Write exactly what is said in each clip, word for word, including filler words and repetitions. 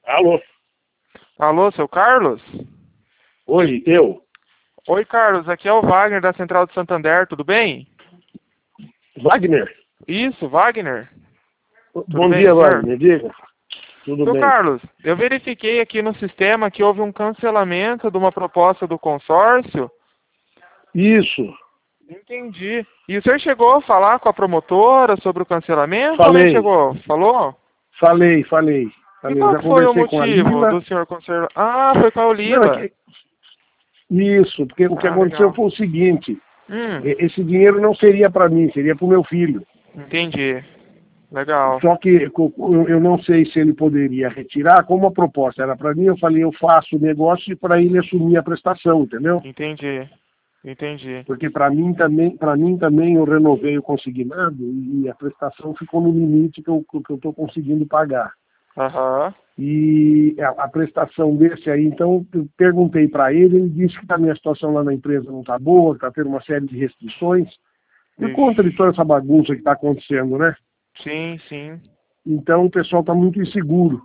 Alô? Alô, seu Carlos? Oi, eu. Oi, Carlos, aqui é o Wagner da Central de Santander, tudo bem? Wagner? Isso, Wagner. Tudo Bom bem, dia, senhor? Wagner. Diga. Tudo Seu bem. Carlos, eu verifiquei aqui no sistema que houve um cancelamento de uma proposta do consórcio. Isso. Entendi. E o senhor chegou a falar com a promotora sobre o cancelamento ou nem Falei. chegou? Falou? Falei, falei. E Falei. Eu qual já que foi o conversei com a motivo Lila. do senhor cancelar? Ah, foi com a Não, é Lila. que... Isso, porque o que Ah, aconteceu legal. foi o seguinte. Hum, e- Esse dinheiro não seria para mim, seria para o meu filho. entendi. Legal. Só que co- eu eu não sei se ele poderia retirar. Como a proposta era para mim, eu falei, eu faço o negócio para ele assumir a prestação, entendeu? Entendi. Entendi. Porque para mim também, para mim também eu renovei o consignado e a prestação ficou no limite que eu que eu estou conseguindo pagar. Aham. E a, a prestação desse aí, então eu perguntei para ele, ele disse que a minha situação lá na empresa não está boa, está tendo uma série de restrições, por conta de Ixi. toda essa bagunça que está acontecendo, né? Sim, sim. Então o pessoal está muito inseguro.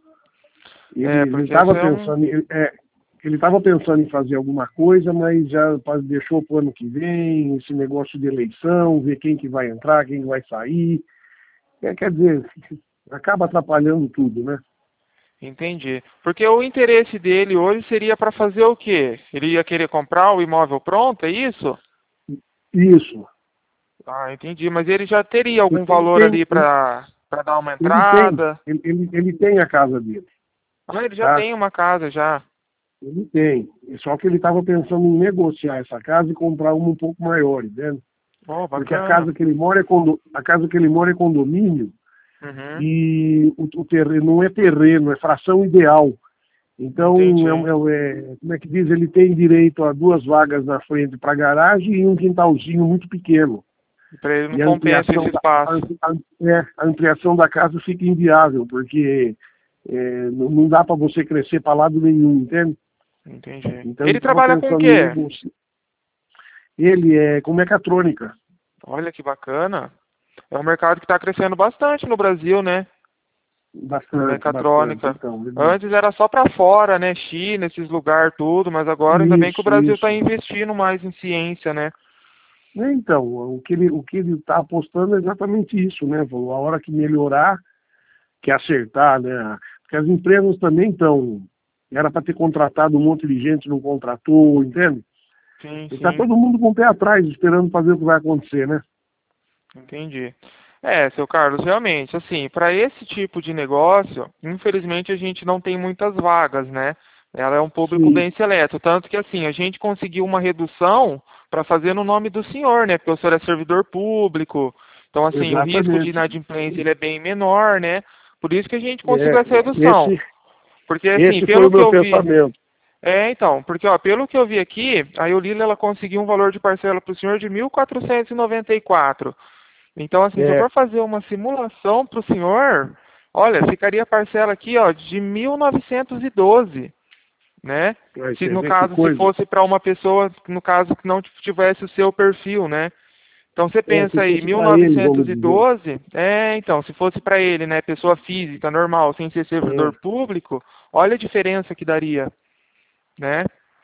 É, Ele porque isso estava é um. pensando, em- é, ele estava pensando em fazer alguma coisa, mas já pa- deixou para o ano que vem, esse negócio de eleição, ver quem que vai entrar, quem que vai sair. É, quer dizer, acaba atrapalhando tudo, né? Entendi. Porque o interesse dele hoje seria para fazer o quê? Ele ia querer comprar o imóvel pronto, é isso? Isso. Ah, entendi. Mas ele já teria algum Porque ele valor tem, ali ele, para para dar uma ele tem, entrada? ele, ele, ele tem a casa dele, Ah, ele já tá? tem uma casa já. Ele tem. Só que ele estava pensando em negociar essa casa e comprar uma um pouco maior, entende? Oh, Porque a bacana. casa que ele mora é, condo, a casa que ele mora é condomínio Uhum. e o, o terreno não é terreno, é fração ideal. Então, é, Entendi. um- é, é, como é que diz? Ele tem direito a duas vagas na frente para garagem e um quintalzinho muito pequeno. Para ele não E a compensa esse ampliação da, a, espaço. a- é, a ampliação da casa fica inviável, porque é, não, não dá para você crescer para lado nenhum, entende? Entendi. Então ele Ele estava trabalha com o pensando em quê? negociar. Ele é com mecatrônica, Olha que bacana. É um mercado que está crescendo bastante no Brasil, né? A bastante, bastante. mecatrônica. Então, ele- Antes era só para fora, né? China, esses lugares tudo, mas agora ainda bem que o isso, Brasil está isso. investindo mais em ciência, né? É, Então, o que ele o que ele está apostando é exatamente isso, né? Falou, a hora que melhorar, que acertar, né? Porque as empresas também estão. Era para ter contratado um monte de gente, não contratou, entende? Sim, E está sim, todo mundo com o pé atrás, esperando para ver o que vai acontecer, né? entendi. É, seu Carlos, realmente, assim, para esse tipo de negócio, infelizmente a gente não tem muitas vagas, né? Ela é um público Sim, bem seleto, tanto que assim, a gente conseguiu uma redução para fazer no nome do senhor, né? Porque o senhor é servidor público, então assim, o risco de exatamente. inadimplência ele é bem menor, né? Por isso que a gente conseguiu É, essa redução. esse, Porque assim, esse foi pelo o que meu eu vi, pensamento. é, então, porque ó, pelo que eu vi aqui, a Eulila ela conseguiu um valor de parcela para o senhor de mil quatrocentos e noventa e quatro. Então, assim, se eu É, for fazer uma simulação para o senhor, olha, ficaria a parcela aqui, ó, de mil novecentos e doze, né? aí Se você no vê que caso, se coisa. fosse para uma pessoa, no caso que não tivesse o seu perfil, né? Então você É, pensa se aí, fosse para ele, vamos dizer. mil novecentos e doze, é, então, se fosse para ele, né, pessoa física, normal, sem ser servidor É. público, olha a diferença que daria, né,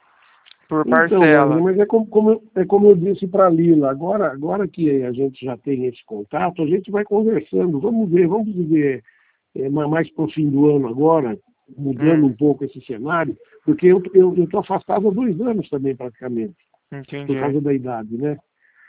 por Então, Wagner, parcela. mas é como, como eu, é como eu disse para a Lila, agora, agora que a gente já tem esse contato, a gente vai conversando, vamos ver, vamos ver é, ma- mais para o fim do ano agora, mudando Hum, um pouco esse cenário, porque eu estou eu, tô afastado há dois anos também, praticamente, por entendi, causa da idade, né?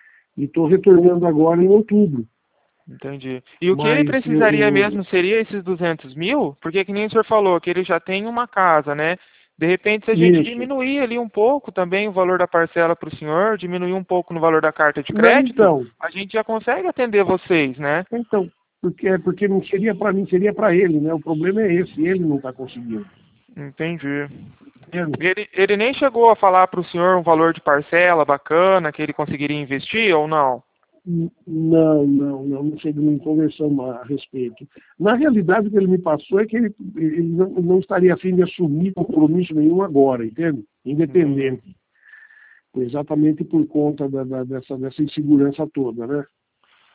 E estou retornando agora em outubro. entendi. E o que ele Mas eu, precisaria eu- mesmo seria esses duzentos mil? Porque que nem o senhor falou, que ele já tem uma casa, né? De repente, se a gente isso. diminuir ali um pouco também o valor da parcela para o senhor, diminuir um pouco no valor da carta de Não, crédito, então, a gente já consegue atender vocês, né? então, porque, porque não seria para mim, seria para ele, né? O problema é esse, ele não está conseguindo. Entendi. Entende? Ele, ele nem chegou a falar para o senhor um valor de parcela bacana que ele conseguiria investir ou não? N- Não, não, não, não sei, não conversamos a respeito. Na realidade, o que ele me passou é que ele, ele não, não estaria afim de assumir compromisso nenhum agora, entende? Entendi. Independente. Exatamente por conta da, da- dessa, dessa insegurança toda, né?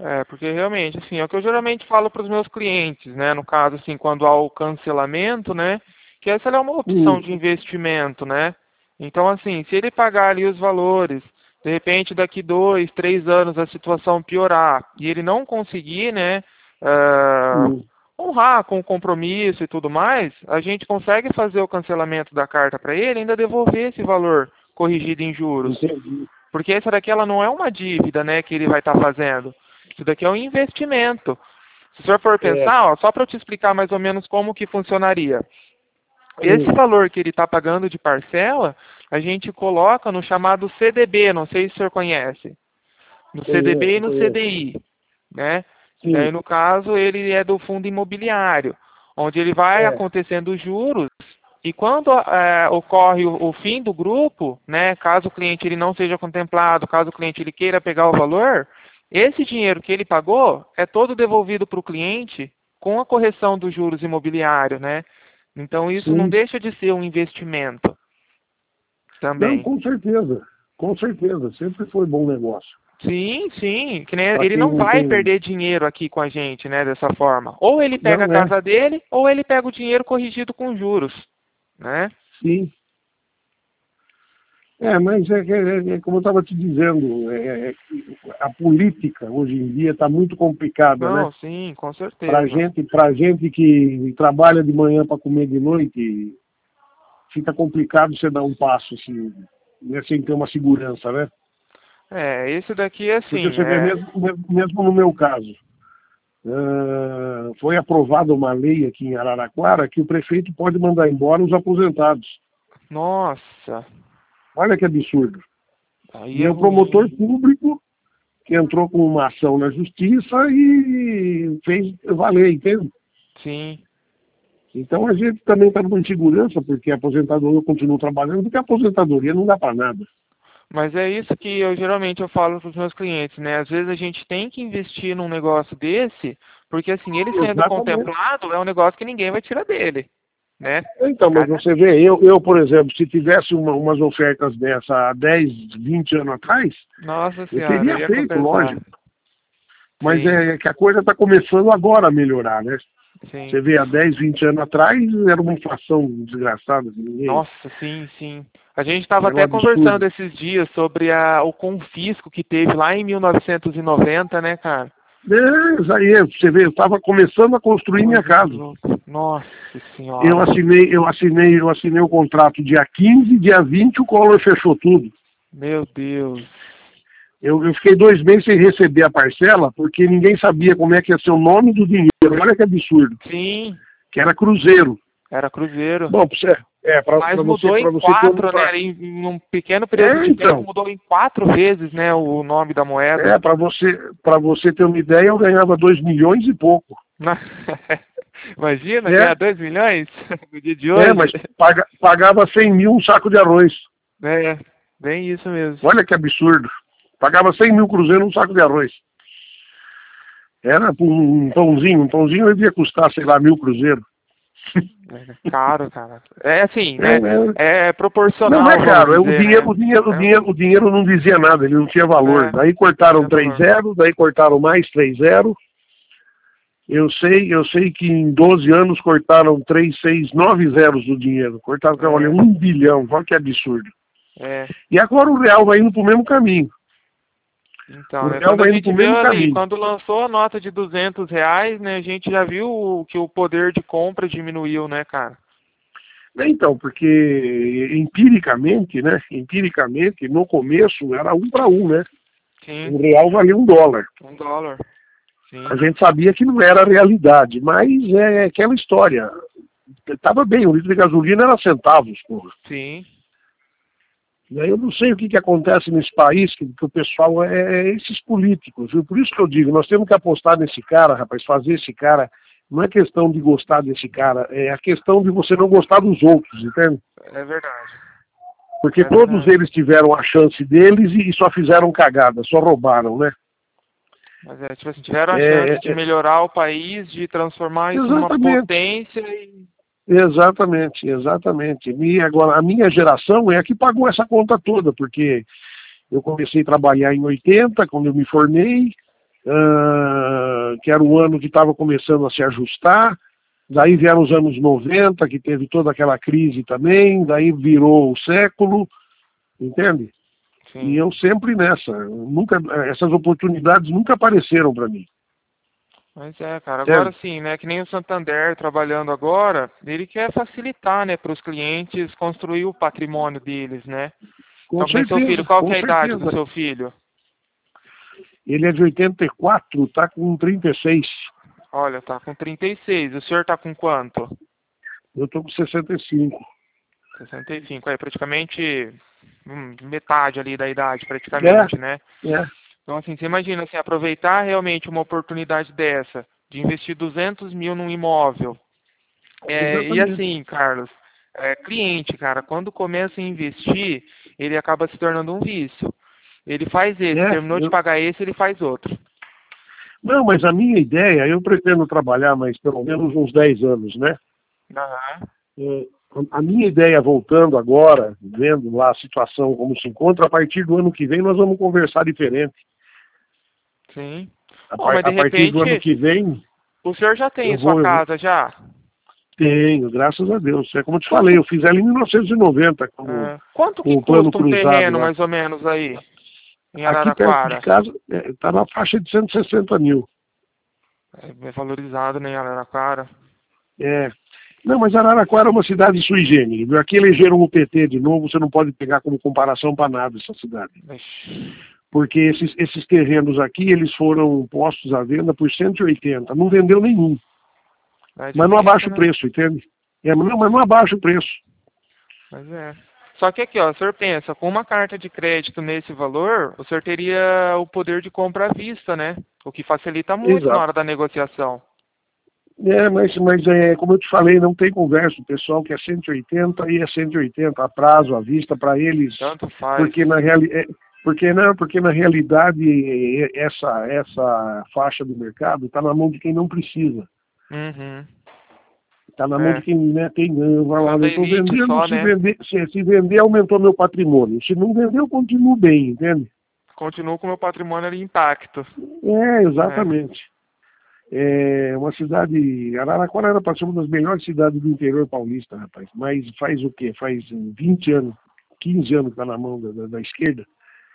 É, porque realmente, assim, é o que eu geralmente falo para os meus clientes, né? No caso, assim, quando há o cancelamento, né? Que essa é uma opção Hum, de investimento, né? Então, assim, se ele pagar ali os valores, de repente daqui dois, três anos a situação piorar e ele não conseguir, né? ah, hum, honrar com o compromisso e tudo mais, a gente consegue fazer o cancelamento da carta para ele e ainda devolver esse valor corrigido em juros. entendi. Porque essa daqui ela não é uma dívida, né, que ele vai estar fazendo. Isso daqui é um investimento. Se o senhor for É, pensar, ó, só para eu te explicar mais ou menos como que funcionaria. Esse hum, valor que ele está pagando de parcela, a gente coloca no chamado C D B, não sei se o senhor conhece. No C D B e conheço, no conheço. C D I, né? E aí, Sim, no caso, ele é do fundo imobiliário, onde ele vai é, acontecendo os juros e quando é, ocorre o, o fim do grupo, né, caso o cliente ele não seja contemplado, caso o cliente ele queira pegar o valor, esse dinheiro que ele pagou é todo devolvido para o cliente com a correção dos juros imobiliários, né? Então isso não sim. deixa de ser um investimento Não, também. com certeza. Com certeza. Sempre foi bom negócio. Sim, sim, que nem, Para ele quem não não vai tem. perder dinheiro aqui com a gente, né, dessa forma. Ou ele pega a Não é, casa dele, ou ele pega o dinheiro corrigido com juros, né? sim. É, mas é, que- é, é como eu estava te dizendo, é, é que a política hoje em dia está muito complicada, né? Não, sim, com Para certeza. gente, para gente que trabalha de manhã para comer de noite, fica complicado você dar um passo assim, né, sem ter uma segurança, né? É, esse daqui é Porque assim, você vê, é... mesmo, mesmo mesmo no meu caso, ah, foi aprovada uma lei aqui em Araraquara que o prefeito pode mandar embora os aposentados. Nossa, Olha que absurdo. aí E é é o promotor ruim. público que entrou com uma ação na justiça e fez valer, entende? Sim. Então a gente também está numa insegurança, porque a aposentadoria continua trabalhando, porque a aposentadoria não dá para nada. Mas é isso que eu geralmente eu falo para os meus clientes, né? Às vezes a gente tem que investir num negócio desse, porque assim, ele sendo Exatamente. contemplado é um negócio que ninguém vai tirar dele, né? Então, mas Cada você vê, eu, eu por exemplo, se tivesse uma, umas ofertas dessa há dez, vinte anos atrás, Nossa eu senhora, teria ia feito, compensar. lógico. Mas Sim, é que a coisa está começando agora a melhorar, né? sim. Você vê, há dez, vinte anos atrás era uma inflação desgraçada, que ninguém. Nossa, sim, sim. A gente estava Era um até conversando absurdo. esses dias sobre a, o confisco que teve lá em mil novecentos e noventa, né, cara? É, isso aí, você vê, eu estava começando a construir minha Coisa de casa. louco. Nossa Eu senhora. assinei, eu assinei, eu assinei o contrato dia quinze, dia vinte o Collor fechou tudo. Meu Deus. Eu, eu fiquei dois meses sem receber a parcela, porque ninguém sabia como é que ia ser o nome do dinheiro. Olha que absurdo. Sim, Que era Cruzeiro. era Cruzeiro. Bom, pra você, é, para Mas você, mudou em para você ter um. quatro, né? Pra, Em, em um pequeno período é, de tempo então. mudou em quatro vezes, né? O nome da moeda. É, para você, para você ter uma ideia, eu ganhava dois milhões e pouco. Na- Imagina É, ganhar dois milhões no dia de é, hoje. mas paga, pagava cem mil um saco de arroz. É, bem isso mesmo. Olha que absurdo. Pagava cem mil cruzeiros um saco de arroz. Era um pãozinho, um pãozinho devia custar, sei lá, mil cruzeiros. É caro, cara. É assim, É, né? é, É não é proporcional, vamos caro, é o dizer, dinheiro, né? o dinheiro, o É, dinheiro, o dinheiro não dizia nada, ele não tinha valor. é, Daí não cortaram tinha três valor. zero, daí cortaram mais três zero. Eu sei, eu sei que em doze anos cortaram três, seis, nove zeros do dinheiro. Cortaram, olha, É, um bilhão, olha que absurdo. é. E agora o real vai indo para o mesmo caminho. O Então, né? real Quando a vai indo para gente o vê mesmo ali, caminho. quando lançou a nota de duzentos reais, né? A gente já viu o- que o poder de compra diminuiu, né, cara? Então, porque empiricamente, né? Empiricamente, no começo era um para um, né? Sim, O real valia um dólar. um dólar. A Sim, gente sabia que não era a realidade, mas é aquela história. Estava bem, o litro de gasolina era centavos, porra. sim. E aí eu não sei o que, que acontece nesse país, que, que o pessoal é, é esses políticos, viu? Por isso que eu digo, nós temos que apostar nesse cara, rapaz, fazer esse cara. Não é questão de gostar desse cara, é a questão de você não gostar dos outros, entende? É verdade. Porque É todos verdade. eles tiveram a chance deles e, e só fizeram cagada, só roubaram, né? Mas é, tipo assim, tiveram a É, chance é, de é, melhorar o país, de transformar isso numa exatamente, potência e. exatamente, exatamente. E agora, a minha geração é a que pagou essa conta toda, porque eu comecei a trabalhar em oitenta, quando eu me formei, uh, que era o ano que estava começando a se ajustar. Daí vieram os anos noventa, que teve toda aquela crise também, daí virou o século, entende? Sim. E eu sempre nessa, nunca, essas oportunidades nunca apareceram para mim. Mas é, cara, Entende? agora sim, né, que nem o Santander trabalhando agora, ele quer facilitar, né, para os clientes construir o patrimônio deles, né? Com Então, que nem seu certeza, filho, qual com que é a idade certeza. do seu filho? Ele é de oitenta e quatro, tá com trinta e seis. Olha, tá com trinta e seis, o senhor tá com quanto? Eu tô com sessenta e cinco. sessenta e cinco, é praticamente hum, metade ali da idade, É, praticamente, né? é. Então, assim, você imagina, assim, aproveitar realmente uma oportunidade dessa, de investir duzentos mil num imóvel. É, e Exatamente. assim, Carlos, é, cliente, cara, quando começa a investir, ele acaba se tornando um vício. Ele faz esse, É, terminou de eu... pagar esse, ele faz outro. Não, mas a minha ideia, eu pretendo trabalhar mais pelo menos uns dez anos, né? Aham. É, a minha ideia, voltando agora, vendo lá a situação como se encontra, a partir do ano que vem nós vamos conversar diferente. Sim. A, Bom, par mas de a partir do ano repente, que vem, o senhor já tem eu a sua vou, eu vou. casa já? Tenho, graças a Deus. É como eu te Quanto, falei, eu fiz ela em mil novecentos e noventa com, é, quanto que com o plano custa um cruzado terreno, lá. mais ou menos, aí, em Aqui perto de Araraquara? casa está na faixa de cento e sessenta mil. É é valorizado, né, em Araraquara? É. Não, mas Araraquara é uma cidade sui generis. Viu? Aqui elegeram o P T de novo, você não pode pegar como comparação para nada essa cidade. Ixi. Porque esses, esses terrenos aqui, eles foram postos à venda por cento e oitenta. Não vendeu nenhum. É Mas não difícil, abaixa o né? preço, entende? É, mas, não, mas não abaixa o preço. Mas é. Só que aqui, ó, o senhor pensa, com uma carta de crédito nesse valor, o senhor teria o poder de compra à vista, né? O que facilita muito na Exato. hora da negociação. É, mas, mas é, como eu te falei, não tem conversa. O pessoal quer cento e oitenta e é cento e oitenta a prazo, à vista, para eles. Tanto faz. Porque na, reali é, porque, não, porque na realidade essa, essa faixa do mercado está na mão de quem não precisa. Uhum. Está na mão de É. quem né, tem ganho. Vai lá, Só eu da estou elite vendendo, só, se né? vender, se, se vender, aumentou meu patrimônio. Se não vender, eu continuo bem, entende? Continuo com o meu patrimônio ali intacto. É, É. exatamente. É uma cidade. Araraquara era para ser uma das melhores cidades do interior paulista, rapaz. Mas faz o quê? Faz vinte anos, quinze anos que está na mão da, da, da esquerda.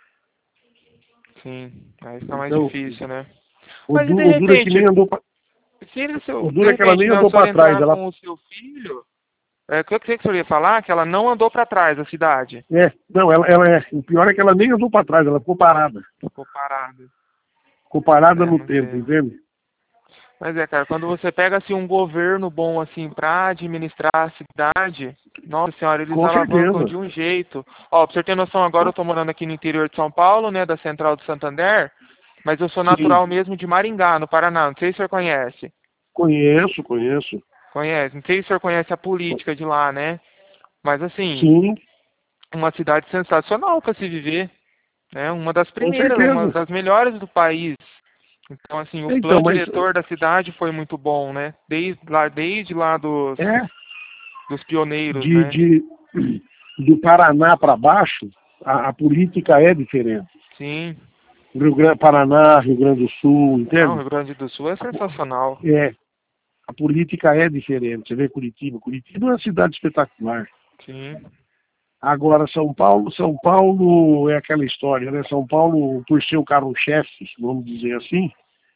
Sim. Aí fica mais Então, difícil, né? o, Mas e du, de o duro é que repente, nem andou pra, se ele, o seu, de duro é que ela repente, nem né, o andou senhor para trás. entrar Ela, com o seu filho, é, o que eu que o senhor ia falar? Que ela não andou para trás, a cidade. é, não, ela, ela é. O pior é que ela nem andou para trás, ela ficou parada. Ficou parada. Ficou parada É, no mas tempo, é. entende? Mas é, cara, quando você pega assim um governo bom assim para administrar a cidade, nossa senhora, eles Com alavancam certeza. de um jeito. Ó, pra você ter noção, agora eu tô morando aqui no interior de São Paulo, né, da Central do Santander, mas eu sou Sim. natural mesmo de Maringá, no Paraná. Não sei se o senhor conhece. Conheço, conheço. Conhece? Não sei se o senhor conhece a política de lá, né? Mas assim, Sim, uma cidade sensacional para se viver, né? Uma das com primeiras, uma certeza. das melhores do país. Então, assim, o Então, plano mas diretor da cidade foi muito bom, né? Desde lá, desde lá dos, é dos pioneiros, de, né? de do Paraná para baixo, a, a política é diferente. Sim. Rio Grande, Paraná, Rio Grande do Sul, Não, o entende? Rio Grande do Sul é A, sensacional. é, a política é diferente. Você vê Curitiba, Curitiba é uma cidade espetacular. Sim. Agora, São Paulo, São Paulo é aquela história, né? São Paulo, por ser o carro-chefe, vamos dizer assim,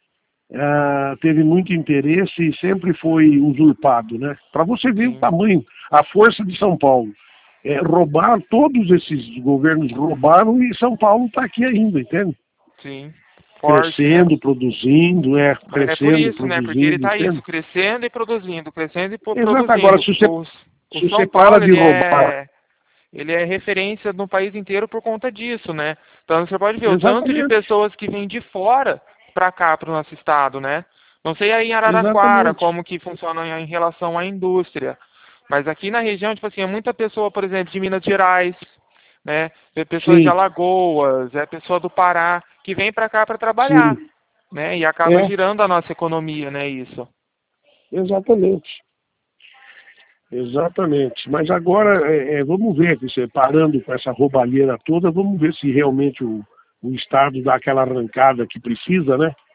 ah, teve muito interesse e sempre foi usurpado, né? Para você ver o Sim. tamanho, a força de São Paulo. É, roubar, todos esses governos roubaram e São Paulo está aqui ainda, entende? Sim. Forte, né? Crescendo, produzindo, é, Mas é por crescendo, isso, né? Porque ele produzindo, tá isso, entende? crescendo e produzindo, crescendo e pro- Exato, agora, produzindo. se você, O, o se você São para Paulo, de ele roubar, é ele é referência no país inteiro por conta disso, né? Então você pode ver o tanto de exatamente, pessoas que vêm de fora para cá, para o nosso estado, né? Não sei aí em Araraquara exatamente, como que funciona em relação à indústria, mas aqui na região, tipo assim, é muita pessoa, por exemplo, de Minas Gerais, né? É pessoas de sim, Alagoas, é pessoa do Pará que vem para cá para trabalhar, sim, né? E acaba é, girando a nossa economia, né? Isso. exatamente. Exatamente. Mas agora, é, é, vamos ver, você parando com essa roubalheira toda, vamos ver se realmente o, o Estado dá aquela arrancada que precisa, né?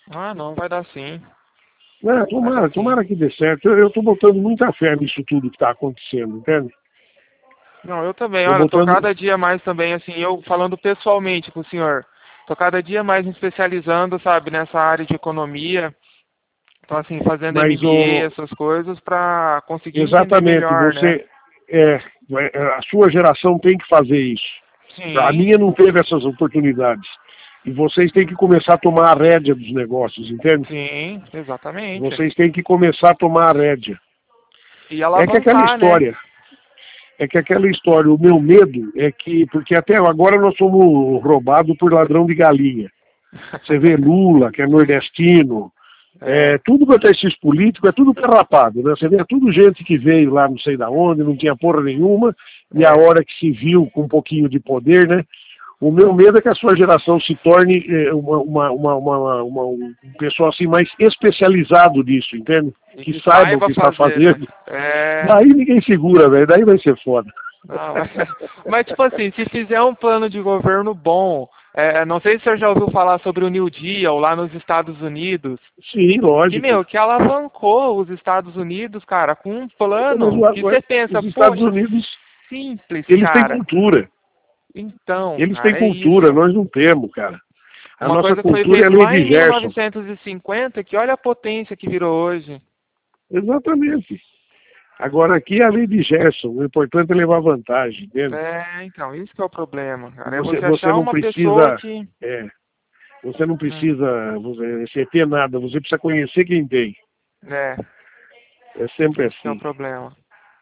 Ah, não, vai dar sim. É, tomara, tomara que dê certo. Eu estou botando muita fé nisso tudo que está acontecendo, entende? Não, eu também, Tô olha, tô botando... cada dia mais também, assim, eu falando pessoalmente com o senhor, tô cada dia mais me especializando, sabe, nessa área de economia, tô assim, fazendo Mas M B A, o... essas coisas, pra conseguir entender exatamente, melhor, né? você... É, a sua geração tem que fazer isso. A Sim, minha não teve essas oportunidades. E vocês têm que começar a tomar a rédea dos negócios, entende? sim, exatamente. Vocês têm que começar a tomar a rédea. E É que aquela alavancar, né? história, é que aquela história, o meu medo é que, porque até agora nós somos roubados por ladrão de galinha. Você vê Lula, que é nordestino, é, É, tudo quanto é esses políticos, é tudo perrapado, né? Você vê, é tudo gente que veio lá não sei da onde, não tinha porra nenhuma, e a é. hora que se viu com um pouquinho de poder, né? O meu medo é que a sua geração se torne é, uma, uma, uma, uma, uma, um pessoal assim mais especializado nisso, entende? E Que que saiba o saiba que está fazer, né? fazendo. É. Daí ninguém segura, velho. Daí vai ser foda. Não, mas, mas, tipo assim, se fizer um plano de governo bom, é, não sei se você já ouviu falar sobre o New Deal lá nos Estados Unidos, Sim, que, lógico. meu, que alavancou os Estados Unidos, cara, com um Mas plano que o- você pensa, os Estados poxa, Unidos, simples, eles têm cara. cultura. Então, Eles têm cara, é cultura, isso. nós não temos, cara. A Uma nossa coisa que foi cultura é a feita lei lá de em mil Gerson. novecentos e cinquenta, que olha a potência que virou hoje. Exatamente. Agora aqui é a lei de Gerson. O importante é levar vantagem, entende? É, então, isso que é o problema, cara. É Você, você você achar não uma pessoa precisa... que. É, você não Hum, precisa você, ter nada. Você precisa conhecer quem tem. é, É sempre esse que é o assim. problema.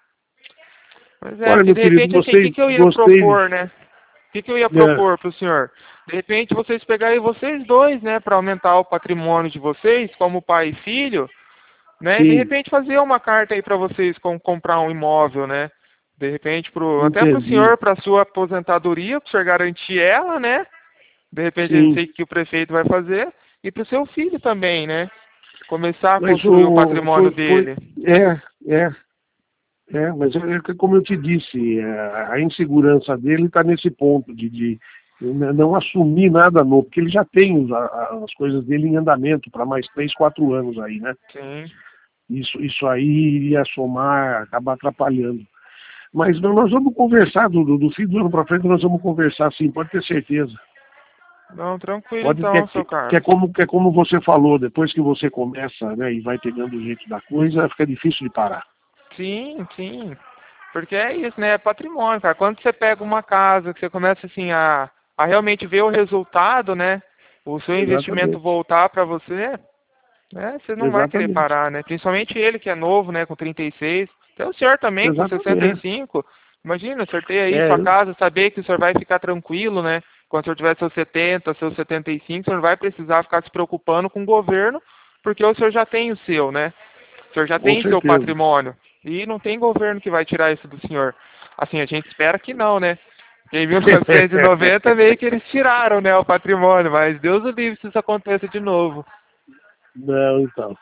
Mas é, Olha, porque meu de querido, repente, assim, o que, gostei, que eu ia gostei. propor, né? O que, que eu ia É, propor para o senhor? De repente, vocês pegarem vocês dois, né, para aumentar o patrimônio de vocês, como pai e filho, né? E de sim, repente fazer uma carta aí para vocês como comprar um imóvel, né? De repente, pro, até para o entendi. senhor, para sua aposentadoria, para o senhor garantir ela, né? De repente, eu não Sim. sei o que o prefeito vai fazer. E para o seu filho também, né? Começar a Mas construir o o, patrimônio foi, foi, dele. é, é, é, mas é, é como eu te disse, a, a insegurança dele está nesse ponto de, de não assumir nada novo, porque ele já tem a, a, as coisas dele em andamento para mais três, quatro anos aí, né? Sim. Isso, isso aí iria somar, acabar atrapalhando. Mas não, nós vamos conversar, do, do fim do ano para frente nós vamos conversar sim, pode ter certeza. Não, tranquilo Pode, que, então, que, seu que, é Carlos. como, que é como você falou, depois que você começa, né, e vai pegando o jeito da coisa, fica difícil de parar. Sim, sim. Porque é isso, né? É patrimônio, cara. Quando você pega uma casa, que você começa assim a, a realmente ver o resultado, né? O seu investimento Exatamente, voltar para você, né? Você não vai querer exatamente, parar, né? Principalmente ele que é novo, né? Com trinta e seis. Até o senhor também com sessenta e exatamente. cinco. Imagina, o senhor ter aí É, sua casa, saber que o senhor vai ficar tranquilo, né? Quando o senhor tiver seus setenta, seus setenta e cinco, o senhor não vai precisar ficar se preocupando com o governo, porque o senhor já tem o seu, né? O senhor já com tem seu certeza. patrimônio. E não tem governo que vai tirar isso do senhor. Assim, a gente espera que não, né? Porque em mil novecentos e noventa meio que eles tiraram, né, o patrimônio, mas Deus o livre se isso aconteça de novo. Não, então.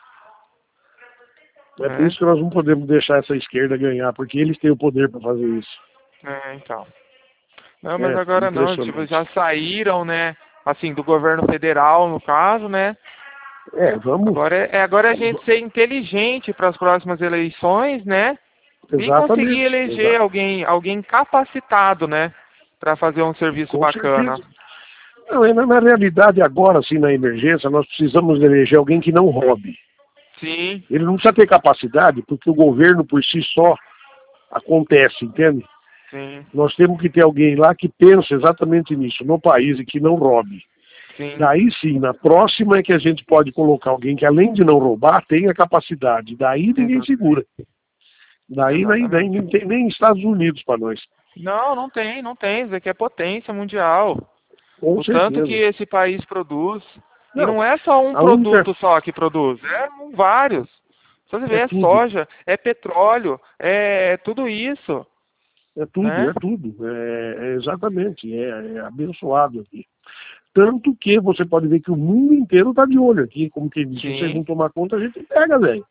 É por Né? isso que nós não podemos deixar essa esquerda ganhar, porque eles têm o poder para fazer isso. É, então. Não, mas É agora não, tipo, impressionante. já saíram, né? Assim, do governo federal, no caso, né? É, vamos. Agora é, é- agora é a gente ser inteligente para as próximas eleições, né? E conseguir Exatamente. eleger Exa alguém, alguém capacitado, né? Para fazer um serviço com bacana. certeza. Não, é, na, na realidade, agora, assim, na emergência, nós precisamos eleger alguém que não roube. Sim, Ele não precisa ter capacidade, porque o governo por si só acontece, entende? sim, Nós temos que ter alguém lá que pense exatamente nisso, no país, e que não roube. sim. Daí sim, na próxima é que a gente pode colocar alguém que, além de não roubar, tenha capacidade. Daí ninguém Exa segura. Daí, daí, daí exatamente. não tem nem Estados Unidos para nós. Não, não tem, não tem. Isso aqui é potência mundial. Com O tanto que certeza. esse país produz. E Não, não é só um a única... produto só que produz, é vários. Só você vê, É é tudo. soja, é petróleo, é tudo isso, É tudo, né? é tudo. É, é exatamente. É, é abençoado aqui. Tanto que você pode ver que o mundo inteiro está de olho aqui. Como quem diz, se vocês Sim, não tomar conta, a gente pega, velho.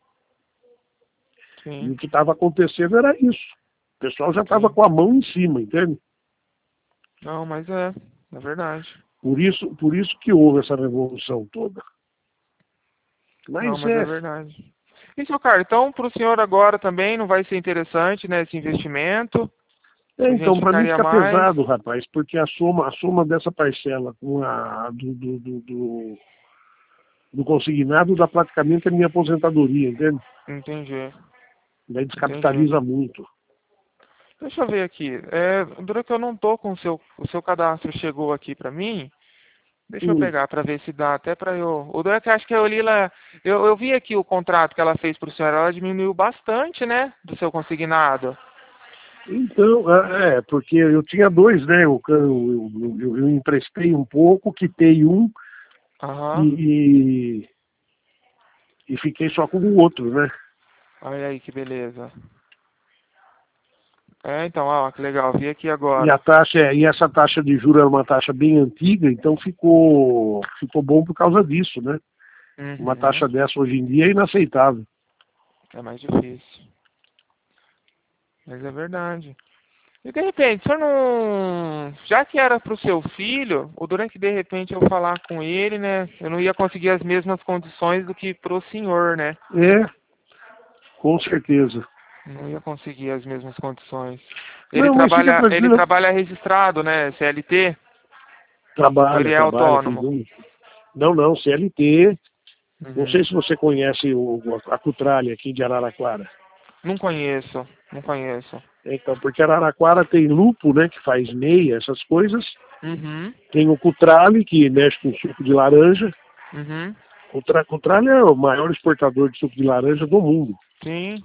E sim, o que estava acontecendo era isso. O pessoal já estava sim. com a mão em cima, entende? Não, mas é, é verdade. Por isso, por isso que houve essa revolução toda. Mas, Não, mas é, é verdade. E, seu Carlos, então, para o senhor agora também não vai ser interessante, né, esse investimento? é, A então, gente para mim ficaria fica mais... pesado, rapaz, porque a soma, a soma dessa parcela com a do, do, do, do, do consignado dá praticamente a minha aposentadoria, entende? Entendi, Daí entendi. descapitaliza muito. Deixa eu ver aqui. É, dura que eu não tô com o seu... O seu cadastro chegou aqui para mim. Deixa eu Hum. pegar para ver se dá até para eu... O dura que acho que a Olila... Eu, eu vi aqui o contrato que ela fez para o senhor. Ela diminuiu bastante, né, do seu consignado. Então, é, é, porque eu tinha dois, né? Eu, eu, eu, eu emprestei um pouco, quitei um Aham. e, e, e fiquei só com o outro, né? Olha aí que beleza. É, então, ó, que legal. Vi aqui E a agora. taxa, e essa taxa de juros era uma taxa bem antiga, então ficou, ficou bom por causa disso, né? Uma Uhum. taxa dessa hoje em dia é inaceitável. É mais difícil. Mas é verdade. E de repente, se eu não. Já que era pro seu filho, o duro é que de repente eu falar com ele, né? Eu não ia conseguir as mesmas condições do que pro senhor, né? É, com certeza. Não ia conseguir as mesmas condições. Ele Não, mas fica trabalha, ele tranquilo. trabalha registrado, né? C L T? Ou ele Trabalha, é trabalha. autônomo? Não, não, C L T. Não sei Uhum. se você conhece o, a Cutralha aqui de Araraquara. Não conheço, não conheço. Então, porque Araraquara tem Lupo, né, que faz meia, essas coisas. Uhum. Tem o Cutrale, que mexe com suco de laranja. Uhum. O Cutrale é o maior exportador de suco de laranja do mundo. Sim.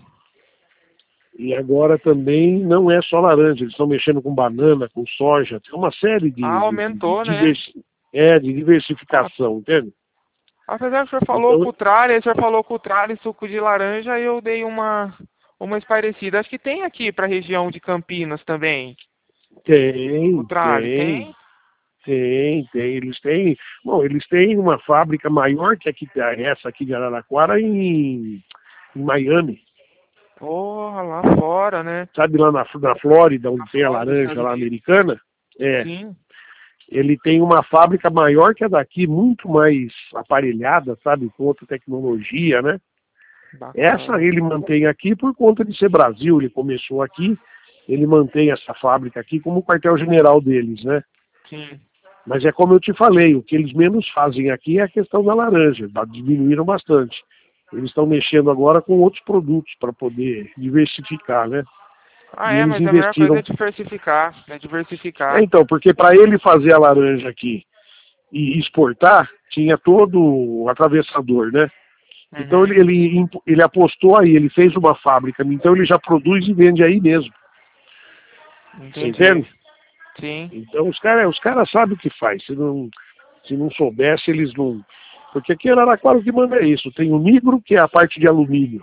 E agora também não é só laranja, eles estão mexendo com banana, com soja, tem uma série Ah, de, de, de, de, aumentou, né? divers, é, de diversificação, entende? Apesar que o senhor falou Então, cutralha, o senhor falou cutralha e suco de laranja, eu dei uma, uma esparecida. Acho que tem aqui para a região de Campinas também. tem, Cutralha, tem, tem? tem, tem. Eles têm, bom, eles têm uma fábrica maior que aqui, essa aqui de Araraquara em, em Miami. Porra, lá fora, né? Sabe lá na, na Flórida, Lá onde tem a fora dos laranja Estados lá Unidos. americana? É. Sim, Ele tem uma fábrica maior que a daqui, muito mais aparelhada, sabe, com outra tecnologia, né? Essa bacana. ele mantém aqui por conta de ser Brasil, ele começou aqui, ele mantém essa fábrica aqui como quartel-general deles, né? Sim. Mas é como eu te falei, o que eles menos fazem aqui é a questão da laranja, diminuíram bastante. Eles estão mexendo agora com outros produtos para poder diversificar, né? Ah, E é, eles mas a melhor coisa é investiram. diversificar, é É, diversificar. então, porque para ele fazer a laranja aqui e exportar, tinha todo o atravessador, né? Então Uhum. ele, ele, imp- ele apostou aí, ele fez uma fábrica, então ele já produz e vende aí mesmo. Você Entendi. entende? Sim. Então os caras os cara sabem o que faz. Se não, se não soubesse, eles não. Porque aqui em Araraquara o que manda é isso. Tem o Nigro, que é a parte de alumínio.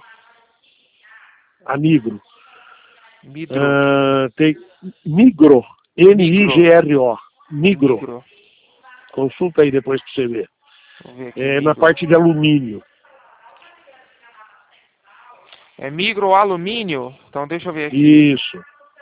A Nigro. Midro. Ah, tem Migro, Migro. N I G R O. Migro. Migro. Consulta aí depois para você ver. Vou ver aqui, É na migro. parte de alumínio. É migro alumínio? Então deixa eu ver aqui. Isso.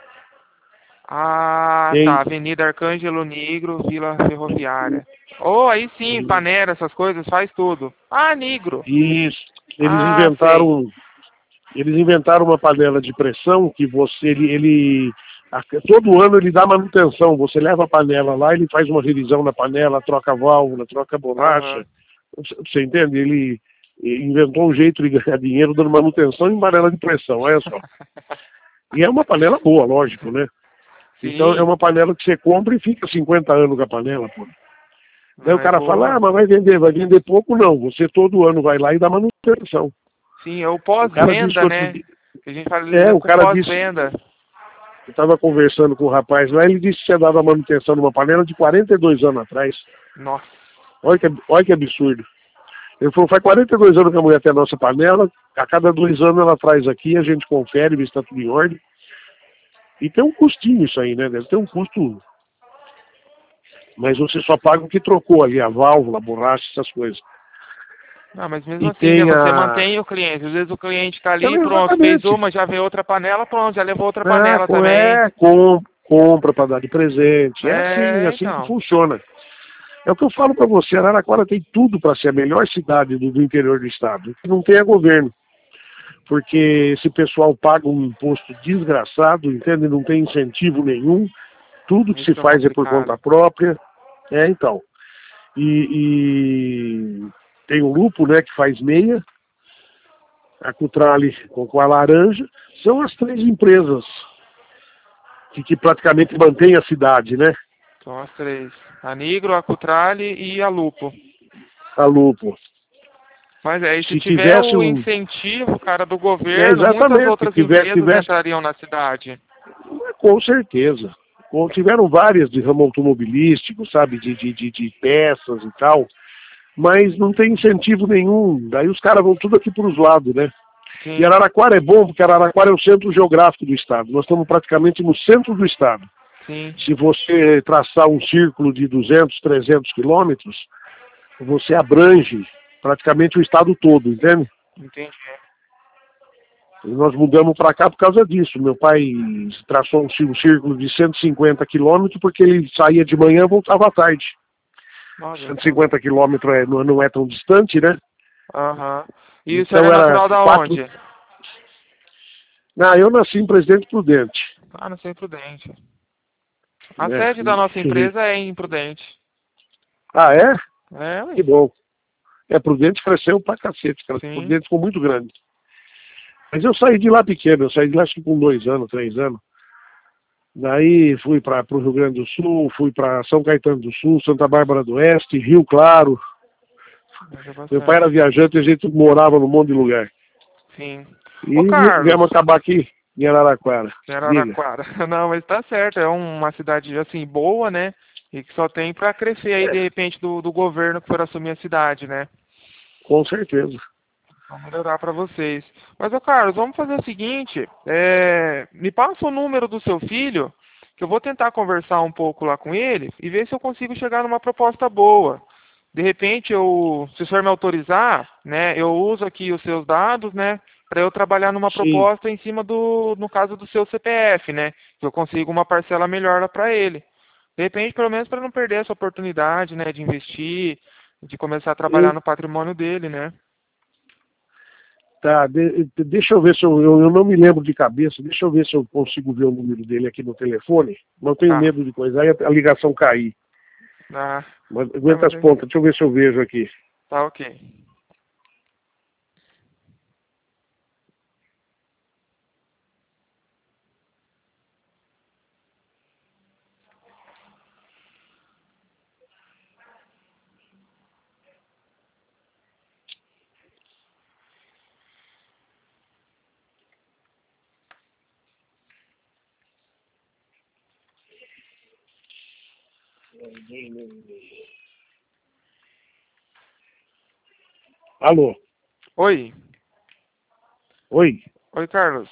Ah, tá. Tem. Avenida Arcângelo Negro, Vila Ferroviária. Oh, aí sim, panela, essas coisas, faz tudo. Ah, negro. Isso. Eles Ah, sei. inventaram, eles inventaram uma panela de pressão que você, ele, ele a- todo ano ele dá manutenção. Você leva a panela lá, ele faz uma revisão na panela, troca a válvula, troca a borracha. Aham. Você você entende? Ele inventou um jeito de ganhar dinheiro dando manutenção em panela de pressão, olha só. E é uma panela boa, lógico, né? Então é Sim. uma panela que você compra e fica cinquenta anos com a panela, pô. Daí o Ah, é cara fala, boa. ah, mas vai vender, vai vender pouco, não. Você todo ano vai lá e dá manutenção. Sim, é o O cara disse que pós-venda, outro né? dia. Que a gente fala, É, lida o com cara disse. pós-venda. Eu estava conversando com o rapaz lá, ele disse que tinha dado a manutenção numa panela de quarenta e dois anos atrás. Nossa. Olha que, olha que absurdo. Ele falou, faz quarenta e dois anos que a mulher tem a nossa panela, a cada dois anos ela traz aqui, a gente confere, vê se está tudo em ordem. E tem um custinho isso aí, né? Deve ter um custo. Mas você só paga o que trocou ali, a válvula, a borracha, essas coisas. Não, mas mesmo E assim, né? tem Você a. mantém o cliente. Às vezes o cliente tá Então, ali, pronto, fez exatamente. uma, já veio outra panela, pronto, já levou outra Ah, panela co- também. é, com, compra para dar de presente. É assim, é É, assim que então. funciona. É o que eu falo para você, Araraquara tem tudo para ser a melhor cidade do, do interior do estado. Não tem é governo, porque esse pessoal paga um imposto desgraçado, entende? Não tem incentivo nenhum, tudo que Isso se é faz é por complicado. conta própria. É, então. E, e tem o Lupo, né, que faz meia, a Cutrale com, com a Laranja, são as três empresas que, que praticamente mantêm a cidade, né? São as três. A Nigro, a Cutrale e a Lupo. A Lupo. Mas é, e se Se tiver tivesse o um... incentivo, cara, do É, governo, muitas exatamente, se outras tivesse, empresas tivesse... entrariam na cidade. Com certeza. Com, tiveram várias de ramo automobilístico, sabe, de, de, de, de peças e tal, mas não tem incentivo nenhum. Daí os caras vão tudo aqui para os lados, né? Sim, E Araraquara é bom, porque Araraquara é o centro geográfico do estado. Nós estamos praticamente no centro do estado. sim. Se você traçar um círculo de duzentos, trezentos quilômetros, você abrange praticamente o estado todo, entende? Entendi. E nós mudamos para cá por causa disso. Meu pai traçou um círculo de cento e cinquenta quilômetros porque ele saía de manhã e voltava à tarde. Olha cento e só. cinquenta quilômetros é, não, não é tão distante, né? Aham. E o senhor Então é era natural da quatro... onde? Não, eu nasci em Presidente Prudente. Ah, no Centro Prudente. A Né? sede da nossa empresa é em Prudente. Ah, é? É, ué. Que bom. É, Prudente cresceu pra cacete, cara. Sim. Prudente ficou muito grande. Mas eu saí de lá pequeno, eu saí de lá acho que com dois anos, três anos. Daí fui para o Rio Grande do Sul, fui para São Caetano do Sul, Santa Bárbara do Oeste, Rio Claro. Mas é Meu pai era bastante. viajante e a gente morava num monte de lugar. Sim. E Ô, Carlos, viemos acabar aqui em Araraquara. em Diga. Araraquara. Não, mas tá certo. É uma cidade, assim, boa, né? E que só tem pra crescer aí, de repente, do, do governo que for assumir a cidade, né? Com certeza. Vamos melhorar pra vocês. Mas, ô, Carlos, vamos fazer o seguinte. É, me passa o número do seu filho, que eu vou tentar conversar um pouco lá com ele e ver se eu consigo chegar numa proposta boa. De repente, eu, se o senhor me autorizar, né, eu uso aqui os seus dados, né, para eu trabalhar numa Sim. proposta em cima do, no caso do seu C P F, né, que eu consigo uma parcela melhor lá para ele. De repente, pelo menos para não perder essa oportunidade, né, de investir, de começar a trabalhar Eu, no patrimônio dele, né. tá, de, deixa eu ver se eu, eu, eu não me lembro de cabeça, deixa eu ver se eu consigo ver o número dele aqui no telefone. Não tenho Tá. medo de coisa, aí a, a ligação cair. Ah, Mas não, aguenta mas as é- pontas, deixa eu ver se eu vejo aqui. tá ok. Alô? Oi. Oi? Oi, Carlos.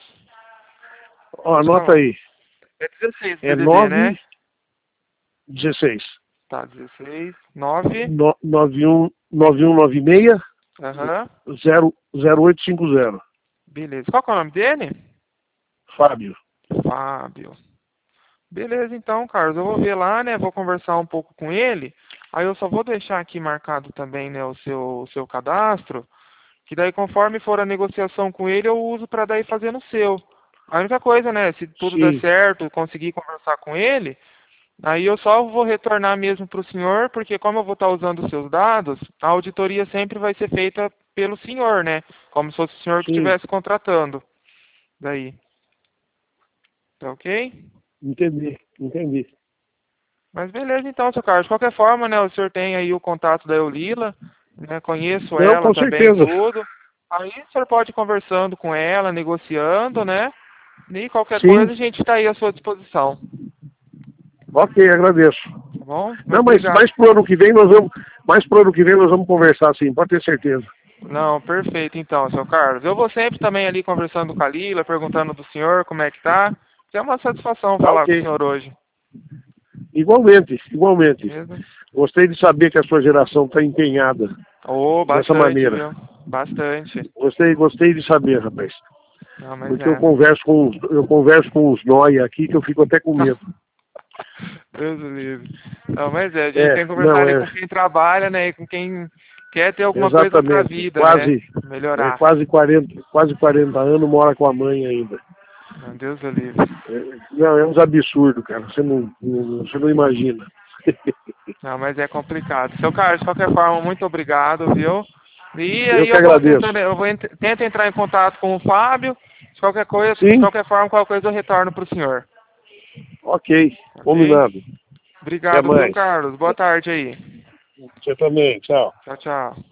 Ó, Pode anota falar. aí. É dezesseis É D D D, né? nove dezesseis. Tá, dezesseis, nove. No, nove um nove um nove seis Aham. zero zero oito cinco zero. Beleza. Qual que é o nome dele? Fábio. Fábio. Beleza, então, Carlos. Eu vou ver lá, né? Vou conversar um pouco com ele. Aí eu só vou deixar aqui marcado também, né, o seu, o seu cadastro. Que daí, conforme for a negociação com ele, eu uso para daí fazer no seu. A única coisa, né? Se tudo der Sim, certo, conseguir conversar com ele, aí eu só vou retornar mesmo para o senhor, porque como eu vou estar usando os seus dados, a auditoria sempre vai ser feita pelo senhor, né? Como se fosse o senhor que sim. estivesse contratando. Daí. Tá ok? Entendi, entendi. Mas beleza então, seu Carlos. De qualquer forma, né, o senhor tem aí o contato da Eulila, né, conheço Não, ela com também, certeza. tudo. Aí o senhor pode ir conversando com ela, negociando, né? E qualquer Sim, coisa a gente está aí à sua disposição, ok, agradeço. tá bom? Não, Muito mas obrigado. mais pro ano que vem nós vamos, mais pro ano que vem nós vamos conversar, sim, pode ter certeza. Não, perfeito então, seu Carlos. Eu vou sempre também ali conversando com a Lila, perguntando do senhor como é que tá. É uma satisfação Tá falar com o ok. senhor hoje. Igualmente, igualmente. Beleza? Gostei de saber que a sua geração está empenhada Oh, dessa bastante, maneira. viu? Bastante. Gostei, gostei de saber, rapaz. Não, mas Porque eu é. converso com os, eu converso com os nóia aqui que eu fico até com medo. Deus do livre. Não, mas é, a gente É, tem que conversar não, ali é. com quem trabalha, né? E com quem quer ter alguma coisa Exatamente. pra vida, Quase, né? Melhorar. é, quase quarenta, quase quarenta anos, mora com a mãe ainda. Não, Deus do livre. É, não, é uns absurdos, cara. Você não, não, você não imagina. Não, mas é complicado. Seu Carlos, de qualquer forma, muito obrigado, viu? E Eu aí que eu vou agradeço. tentando, eu vou ent tento entrar em contato com o Fábio. De qualquer coisa, de Sim, qualquer forma, qualquer coisa eu retorno pro senhor. ok, Ok? combinado. Até Obrigado, viu, mais. Carlos? Boa tarde aí. Você também, tchau. Tchau, tchau.